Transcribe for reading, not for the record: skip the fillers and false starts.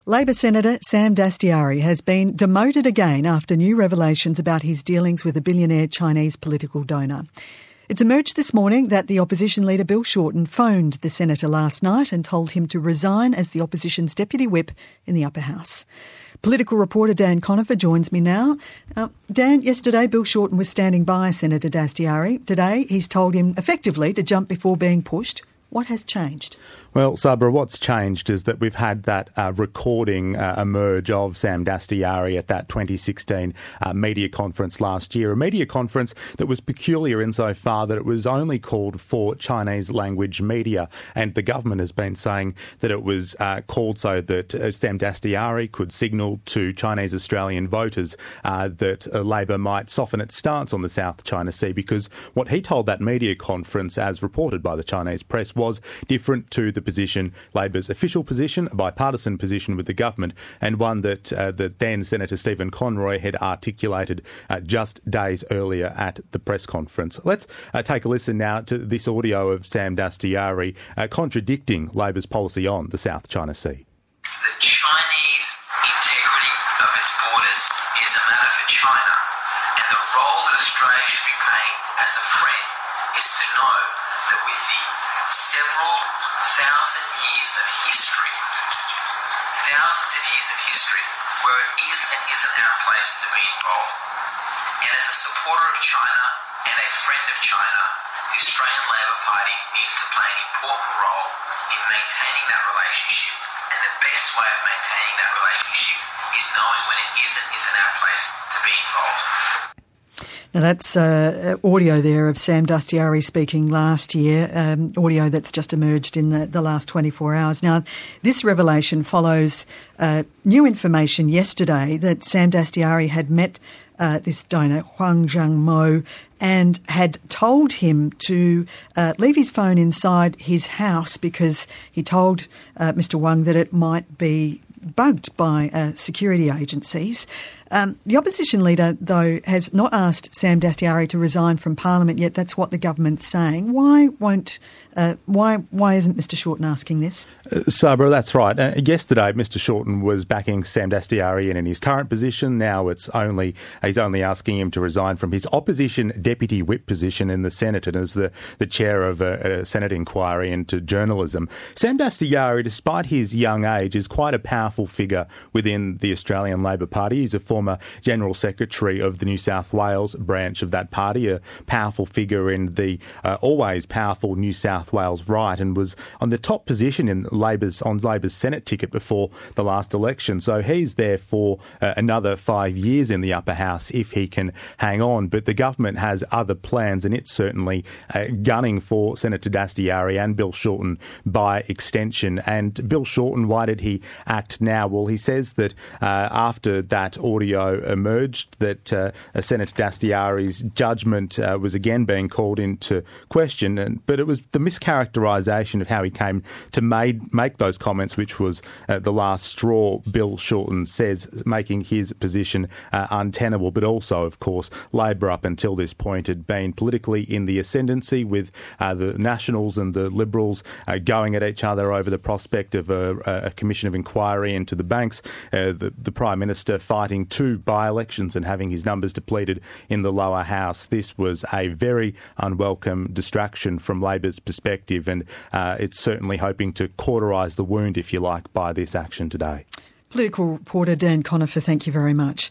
Labor Senator Sam Dastyari has been demoted again after new revelations about his dealings with a billionaire Chinese political donor. It's emerged this morning that the opposition leader Bill Shorten phoned the senator last night and told him to resign as the opposition's deputy whip in the upper house. Political reporter Dan Conifer joins me now. Dan, yesterday Bill Shorten was standing by Senator Dastyari. Today he's told him effectively to jump before being pushed. What has changed? Well, Sabra, what's changed is that we've had that recording emerge of Sam Dastyari at that 2016 media conference last year, a media conference that was peculiar insofar that it was only called for Chinese language media, and the government has been saying that it was called so that Sam Dastyari could signal to Chinese Australian voters that Labor might soften its stance on the South China Sea, because what he told that media conference, as reported by the Chinese press, was different to the position, Labor's official position, a bipartisan position with the government, and one that the then Senator Stephen Conroy had articulated just days earlier at the press conference. Let's take a listen now to this audio of Sam Dastyari contradicting Labor's policy on the South China Sea. The Chinese integrity of its borders is a matter for China, and the role that Australia should be playing as a friend is to know that with the several thousand years of history, thousands of years of history, where it is and isn't our place to be involved. And as a supporter of China and a friend of China, the Australian Labor Party needs to play an important role in maintaining that relationship, and the best way of maintaining that relationship is knowing when it is and isn't our place to be involved. Now that's audio there of Sam Dastyari speaking last year, audio that's just emerged in the last 24 hours. Now, this revelation follows new information yesterday that Sam Dastyari had met this donor, Huang Zhangmo, and had told him to leave his phone inside his house because he told Mr Huang that it might be bugged by security agencies. The opposition leader, though, has not asked Sam Dastyari to resign from Parliament yet. That's what the government's saying. Why isn't Mr Shorten asking this? Sabra, that's right. Yesterday, Mr Shorten was backing Sam Dastyari in his current position. Now he's only asking him to resign from his opposition deputy whip position in the Senate and as the chair of a Senate inquiry into journalism. Sam Dastyari, despite his young age, is quite a powerful figure within the Australian Labor Party. He's a former General Secretary of the New South Wales branch of that party, a powerful figure in the always powerful New South Wales right, and was on the top position in Labor's Senate ticket before the last election. So he's there for another 5 years in the upper house if he can hang on. But the government has other plans, and it's certainly gunning for Senator Dastyari and Bill Shorten by extension. And Bill Shorten, why did he act now? Well, he says that after that audio emerged that Senator Dastyari's judgment was again being called into question, but it was the mischaracterisation of how he came to make those comments, which was the last straw, Bill Shorten says, making his position untenable. But also, of course, Labor up until this point had been politically in the ascendancy, with the Nationals and the Liberals going at each other over the prospect of a commission of inquiry into the banks, the Prime Minister fighting two by-elections and having his numbers depleted in the lower house. This was a very unwelcome distraction from Labor's perspective, and it's certainly hoping to cauterise the wound, if you like, by this action today. Political reporter Dan Conifer, thank you very much.